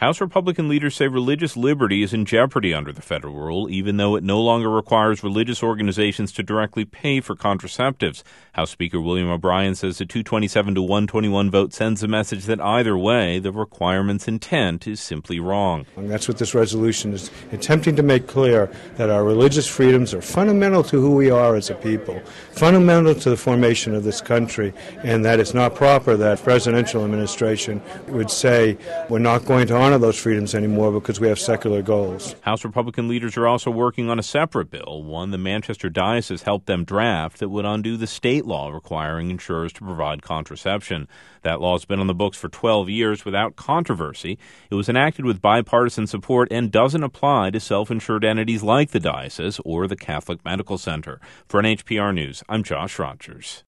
House Republican leaders say religious liberty is in jeopardy under the federal rule, even though it no longer requires religious organizations to directly pay for contraceptives. House Speaker William O'Brien says the 227 to 121 vote sends a message that either way, the requirement's intent is simply wrong. And that's what this resolution is attempting to make clear, that our religious freedoms are fundamental to who we are as a people, fundamental to the formation of this country, and that it's not proper that the presidential administration would say we're not going to honor those freedoms anymore because we have secular goals. House Republican leaders are also working on a separate bill, one the Manchester Diocese helped them draft, that would undo the state law requiring insurers to provide contraception. That law has been on the books for 12 years without controversy. It was enacted with bipartisan support and doesn't apply to self-insured entities like the diocese or the Catholic Medical Center. For NHPR News, I'm Josh Rogers.